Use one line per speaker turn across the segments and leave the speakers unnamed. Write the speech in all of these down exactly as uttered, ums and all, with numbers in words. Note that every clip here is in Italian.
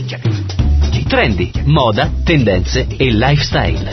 Trendy, moda, tendenze e lifestyle.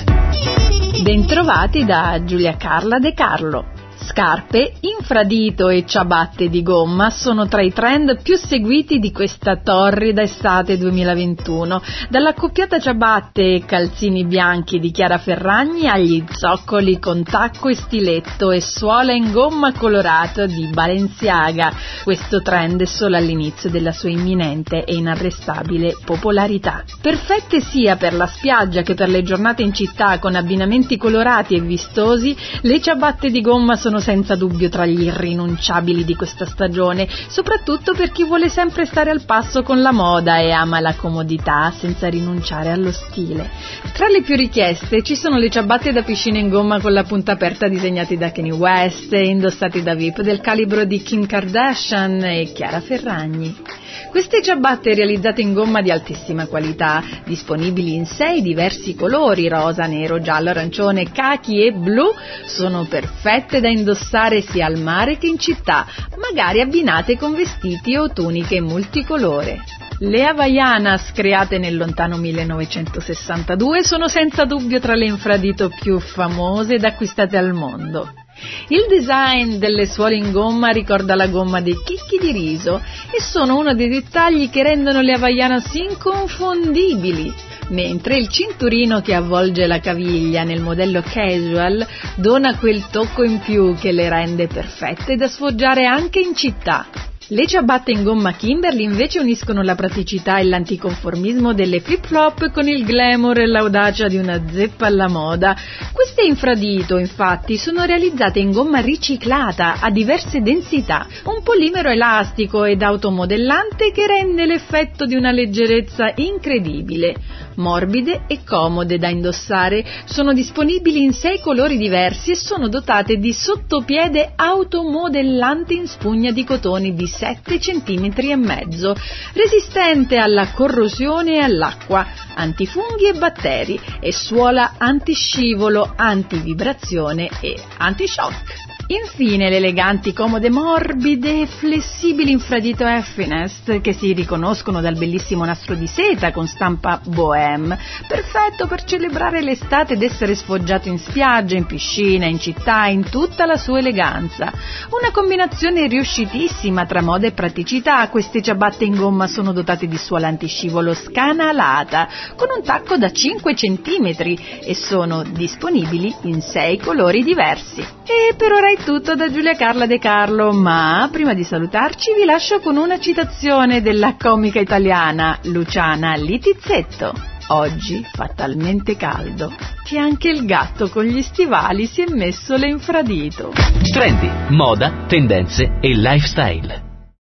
Bentrovati da Giulia Carla De Carlo. Scarpe, infradito e ciabatte di gomma sono tra i trend più seguiti di questa torrida estate duemilaventuno. Dall'accoppiata ciabatte e calzini bianchi di Chiara Ferragni agli zoccoli con tacco e stiletto e suola in gomma colorato di Balenciaga. Questo trend è solo all'inizio della sua imminente e inarrestabile popolarità. Perfette sia per la spiaggia che per le giornate in città con abbinamenti colorati e vistosi, le ciabatte di gomma sono senza dubbio tra gli irrinunciabili di questa stagione, soprattutto per chi vuole sempre stare al passo con la moda e ama la comodità senza rinunciare allo stile. Tra le più richieste ci sono le ciabatte da piscina in gomma con la punta aperta disegnati da Kanye West e indossati da V I P del calibro di Kim Kardashian e Chiara Ferragni. Queste ciabatte realizzate in gomma di altissima qualità, disponibili in sei diversi colori, rosa, nero, giallo, arancione, cachi e blu, sono perfette da indossare sia al mare che in città, magari abbinate con vestiti o tuniche multicolore. Le Havaianas, create nel lontano millenovecentosessantadue, sono senza dubbio tra le infradito più famose ed acquistate al mondo. Il design delle suole in gomma ricorda la gomma dei chicchi di riso e sono uno dei dettagli che rendono le Havaianas inconfondibili, mentre il cinturino che avvolge la caviglia nel modello casual dona quel tocco in più che le rende perfette da sfoggiare anche in città. Le ciabatte in gomma Kimberly invece uniscono la praticità e l'anticonformismo delle flip-flop con il glamour e l'audacia di una zeppa alla moda. Queste infradito, infatti, sono realizzate in gomma riciclata a diverse densità, un polimero elastico ed automodellante che rende l'effetto di una leggerezza incredibile. Morbide e comode da indossare, sono disponibili in sei colori diversi e sono dotate di sottopiede automodellante in spugna di cotone di sette centimetri e mezzo, resistente alla corrosione e all'acqua, antifunghi e batteri e suola antiscivolo, antivibrazione e antishock. Infine le eleganti, comode, morbide e flessibili infradito Finest che si riconoscono dal bellissimo nastro di seta con stampa bohème, perfetto per celebrare l'estate ed essere sfoggiato in spiaggia, in piscina, in città, in tutta la sua eleganza. Una combinazione riuscitissima tra moda e praticità. Queste ciabatte in gomma sono dotate di suola antiscivolo scanalata con un tacco da cinque centimetri e sono disponibili in sei colori diversi. E per ora è tutto da Giulia Carla De Carlo, ma prima di salutarci vi lascio con una citazione della comica italiana Luciana Littizzetto. Oggi fa talmente caldo che anche il gatto con gli stivali si è messo l'infradito.
Trendy, moda, tendenze e lifestyle.